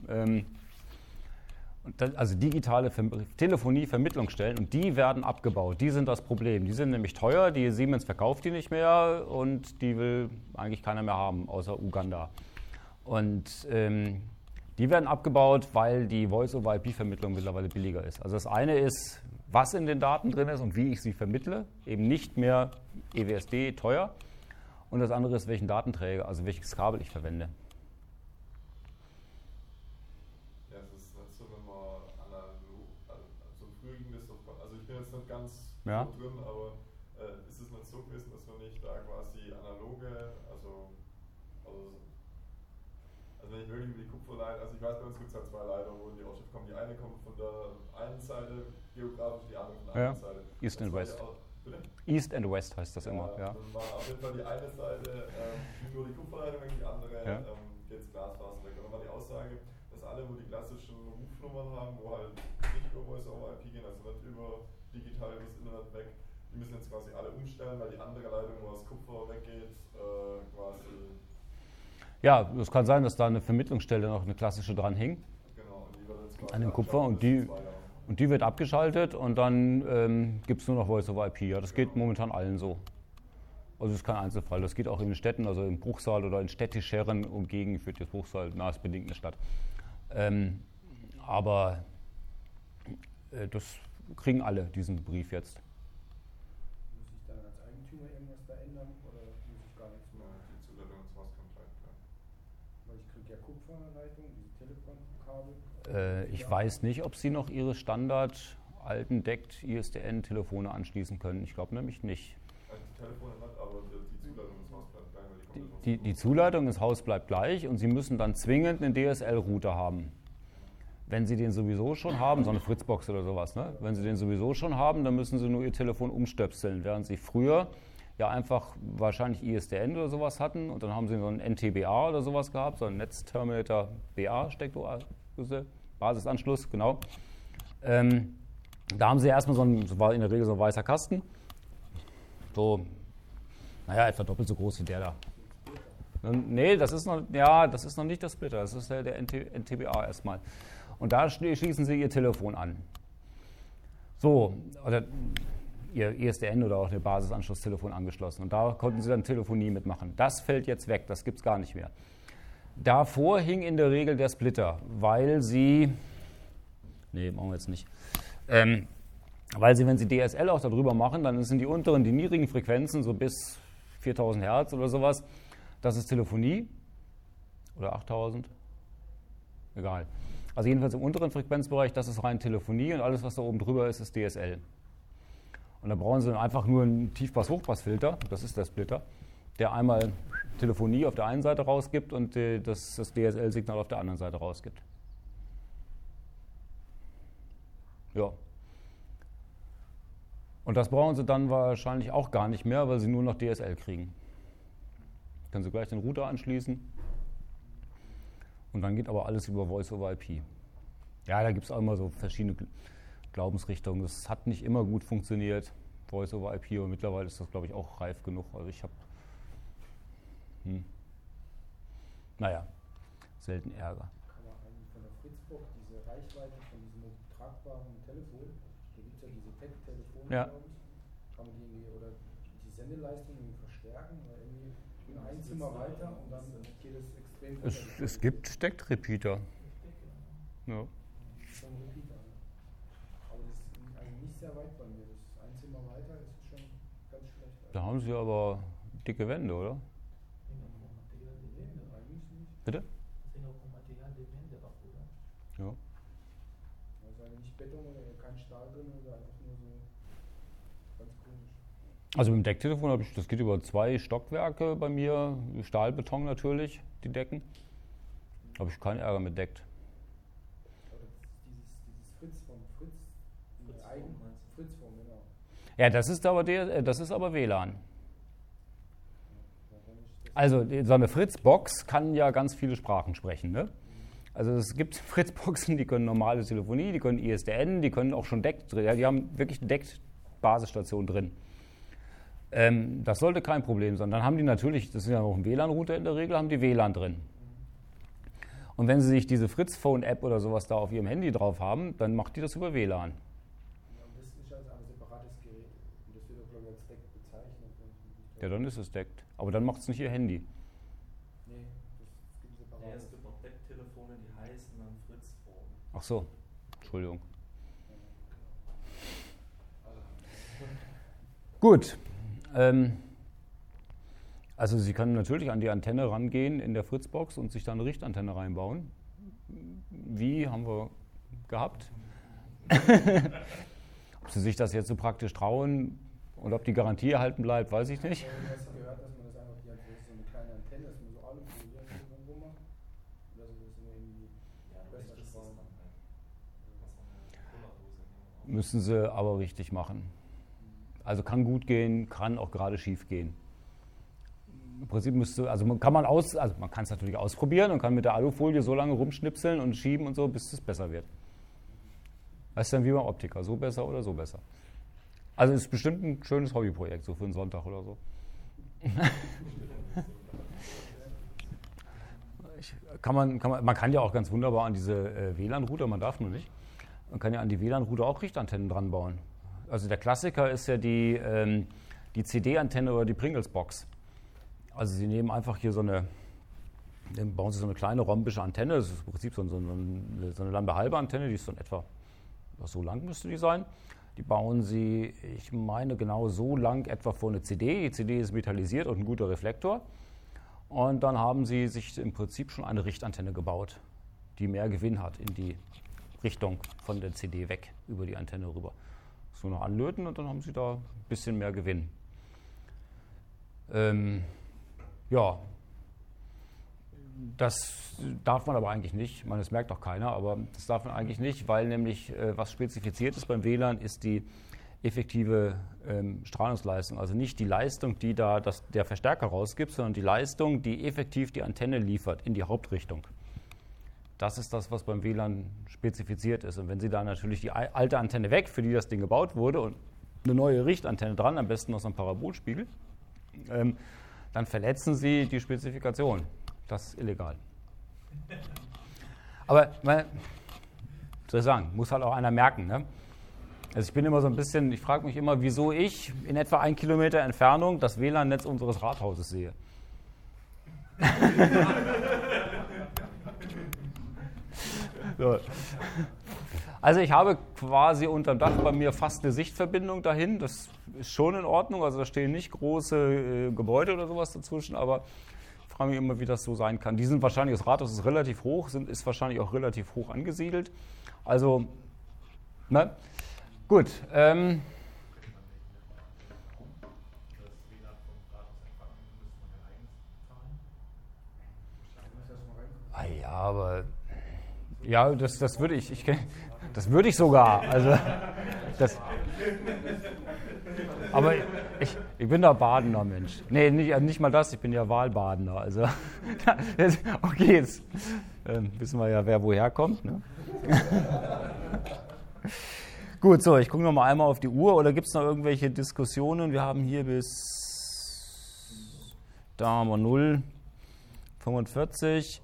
Also digitale Telefonie-Vermittlungsstellen, und die werden abgebaut. Die sind das Problem. Die sind nämlich teuer, die Siemens verkauft die nicht mehr und die will eigentlich keiner mehr haben, außer Uganda. Und die werden abgebaut, weil die Voice-over-IP-Vermittlung mittlerweile billiger ist. Also das eine ist, was in den Daten drin ist und wie ich sie vermittle, eben nicht mehr EWSD teuer. Und das andere ist, welchen Datenträger, also welches Kabel ich verwende. Ja, es ist nicht so, wenn man analog, also früher ging das doch, also ich bin jetzt nicht ganz Ja. so drin, aber ist es nicht so gewesen, dass man nicht da quasi analoge, also wenn ich wirklich über die Kupferleitung, also ich weiß, bei uns gibt es halt zwei Leitungen, wo in die Ortschaft kommen. Die eine kommt von der einen Seite geografisch, die andere von der anderen Seite. East and West. Bitte? East and West heißt das immer. Ja. Dann war auf jeden Fall die eine Seite nur die Kupferleitung, und die andere geht ins Glasfaser weg. Und dann war die Aussage, dass alle, wo die klassischen Rufnummern haben, wo halt nicht über Voice-over-IP gehen, also nicht über digital übers Internet weg, die müssen jetzt quasi alle umstellen, weil die andere Leitung, wo das Kupfer weggeht, quasi... Ja, es kann sein, dass da eine Vermittlungsstelle noch eine klassische dran hing. Genau, und die wird jetzt quasi An dem Kupfer, und die wird abgeschaltet, und dann gibt es nur noch Voice-over-IP. Ja, das geht momentan allen so. Also es ist kein Einzelfall. Das geht auch in den Städten, also im Bruchsal oder in städtischeren Umgegenden, führt jetzt Bruchsal bedingt eine Stadt. Aber das kriegen alle, diesen Brief jetzt. Muss ich dann als Eigentümer irgendwas verändern oder muss ich gar nichts machen? Die Zuleitung ins Haus kommt gleich, klar. Weil ich kriege ja Kupferleitung, diese Telekom-Kabel. Ich weiß nicht, ob Sie noch Ihre Standard alten DECT ISDN-Telefone anschließen können. Ich glaube nämlich nicht. Also die Telefone nicht, aber die Zuleitung ins Haus bleibt gleich, weil die kommt Die Zuleitung ins Haus bleibt gleich, und Sie müssen dann zwingend einen DSL-Router haben. Wenn Sie den sowieso schon haben, so eine Fritzbox oder sowas, ne? Wenn Sie den sowieso schon haben, dann müssen Sie nur Ihr Telefon umstöpseln, während Sie früher ja einfach wahrscheinlich ISDN oder sowas hatten, und dann haben Sie so einen NTBA oder sowas gehabt, so einen Netzterminator BA Steckdose, Basisanschluss, genau. Da haben Sie erstmal so war in der Regel so ein weißer Kasten, so, naja, etwa doppelt so groß wie der da. Nee, das ist noch nicht das Splitter, das ist der NTBA erstmal. Und da schließen Sie Ihr Telefon an. So, oder Ihr ISDN oder auch Ihr Basisanschlusstelefon angeschlossen. Und da konnten Sie dann Telefonie mitmachen. Das fällt jetzt weg, das gibt es gar nicht mehr. Davor hing in der Regel der Splitter, weil Sie, nee, machen wir jetzt nicht, weil Sie, wenn Sie DSL auch darüber machen, dann sind die unteren, die niedrigen Frequenzen, so bis 4000 Hertz oder sowas, das ist Telefonie, oder 8000, egal. Also jedenfalls im unteren Frequenzbereich, das ist rein Telefonie, und alles, was da oben drüber ist, ist DSL. Und da brauchen Sie dann einfach nur einen Tiefpass-Hochpassfilter, das ist der Splitter, der einmal Telefonie auf der einen Seite rausgibt und das DSL-Signal auf der anderen Seite rausgibt. Ja. Und das brauchen Sie dann wahrscheinlich auch gar nicht mehr, weil Sie nur noch DSL kriegen. Können Sie gleich den Router anschließen. Und dann geht aber alles über Voice-over-IP. Ja, da gibt es auch immer so verschiedene Glaubensrichtungen. Das hat nicht immer gut funktioniert, Voice-over-IP, aber mittlerweile ist das, glaube ich, auch reif genug. Also ich habe, naja, selten Ärger. Kann man eigentlich von der Fritzbox diese Reichweite von diesem tragbaren Telefon, da gibt es ja diese Tech-Telefone, Ja. glaube ich, kann man die irgendwie, oder die Sendeleistung irgendwie verstärken, oder irgendwie ein Zimmer weiter und dann geht es extrem Es gibt Steckrepeater. Ja. Schon Repeater. Aber das ist also nicht sehr weit bei mir. Das ein Zimmer weiter ist schon ganz schlecht. Da haben Sie aber dicke Wände, oder? Bitte? Ja. Also nicht Beton oder kein Stahl drin oder einfach nur so ganz komisch. Also mit dem Decktelefon habe ich, das geht über 2 Stockwerke bei mir, Stahlbeton natürlich, die Decken. Habe ich keinen Ärger mit deckt. Dieses Fritz vom Fritz, Fritzphone, genau. Ja, das ist aber WLAN. Also so eine Fritzbox kann ja ganz viele Sprachen sprechen, ne? Also es gibt Fritzboxen, die können normale Telefonie, die können ISDN, die können auch schon deckt, die haben wirklich eine Deckt-Basisstation drin. Das sollte kein Problem sein. Dann haben die natürlich, das ist ja auch ein WLAN-Router in der Regel, haben die WLAN drin. Und wenn Sie sich diese Fritzphone-App oder sowas da auf Ihrem Handy drauf haben, dann macht die das über WLAN. Ja, das ist also ein separates Gerät. Und das wird auch, glaube ich, als Deck bezeichnet. Ja, dann ist es deckt. Aber dann macht es nicht Ihr Handy. Nee, das gibt separat. Ja, es gibt noch Decktelefone, die heißen dann Fritzphone. Ach so, Entschuldigung. Gut. Also Sie können natürlich an die Antenne rangehen in der Fritzbox und sich da eine Richtantenne reinbauen. Wie haben wir gehabt? Ob Sie sich das jetzt so praktisch trauen und ob die Garantie erhalten bleibt, weiß ich nicht. Ich habe gehört, dass man das einfach, so eine kleine Antenne, dass man so Alufolie irgendwo macht. Oder so, dass man irgendwie besser sparen. Müssen Sie aber richtig machen. Also kann gut gehen, kann auch gerade schief gehen. Im Prinzip man kann es natürlich ausprobieren und kann mit der Alufolie so lange rumschnipseln und schieben und so, bis es besser wird. Das ist dann wie beim Optiker, so besser oder so besser. Also ist bestimmt ein schönes Hobbyprojekt, so für einen Sonntag oder so. Man kann ja auch ganz wunderbar an diese WLAN-Router, man darf nur nicht, man kann ja an die WLAN-Router auch Richtantennen dran bauen. Also der Klassiker ist ja die CD-Antenne oder die Pringles-Box. Also Sie nehmen einfach hier dann bauen Sie so eine kleine rhombische Antenne, das ist im Prinzip so eine Lampe-halbe-Antenne, die ist so in etwa, so lang müsste die sein. Die bauen Sie, ich meine genau so lang etwa vor eine CD. Die CD ist metallisiert und ein guter Reflektor. Und dann haben Sie sich im Prinzip schon eine Richtantenne gebaut, die mehr Gewinn hat in die Richtung von der CD weg, über die Antenne rüber. So noch anlöten und dann haben Sie da ein bisschen mehr Gewinn. Ja, das darf man aber eigentlich nicht. Ich meine, das merkt auch keiner, aber das darf man eigentlich nicht, weil nämlich was spezifiziert ist beim WLAN, ist die effektive Strahlungsleistung. Also nicht die Leistung, die da der Verstärker rausgibt, sondern die Leistung, die effektiv die Antenne liefert in die Hauptrichtung. Das ist das, was beim WLAN spezifiziert ist. Und wenn Sie da natürlich die alte Antenne weg, für die das Ding gebaut wurde, und eine neue Richtantenne dran, am besten noch so ein Parabolspiegel, dann verletzen Sie die Spezifikation. Das ist illegal. Aber, soll ich sagen, muss halt auch einer merken. Ne? Also ich bin immer so ein bisschen, ich frage mich immer, wieso ich in etwa 1 Kilometer Entfernung das WLAN-Netz unseres Rathauses sehe. So. Also ich habe quasi unterm Dach bei mir fast eine Sichtverbindung dahin. Das ist schon in Ordnung. Also da stehen nicht große Gebäude oder sowas dazwischen, aber ich frage mich immer, wie das so sein kann. Die sind wahrscheinlich, das Rathaus ist relativ hoch, ist wahrscheinlich auch relativ hoch angesiedelt. Also, ne? Gut. Ja, aber ja, das würde das würde ich sogar. Also, aber ich bin da Badener Mensch. Nee, nicht mal das, ich bin ja Wahlbadener. Also, okay, jetzt wissen wir ja, wer woher kommt. Ne? Gut, so, ich gucke noch mal einmal auf die Uhr. Oder gibt es noch irgendwelche Diskussionen? Wir haben hier da haben wir 0,45.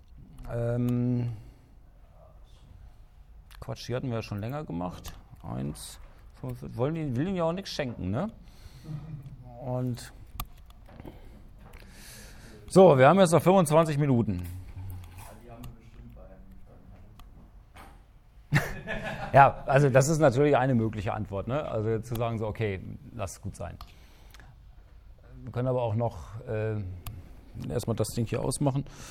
Quatsch, die hatten wir ja schon länger gemacht. 1,45. Will ihnen ja auch nichts schenken, ne? Und so, wir haben jetzt noch 25 Minuten. Ja, also das ist natürlich eine mögliche Antwort, ne? Also zu sagen so, okay, lass es gut sein. Wir können aber auch noch erstmal das Ding hier ausmachen.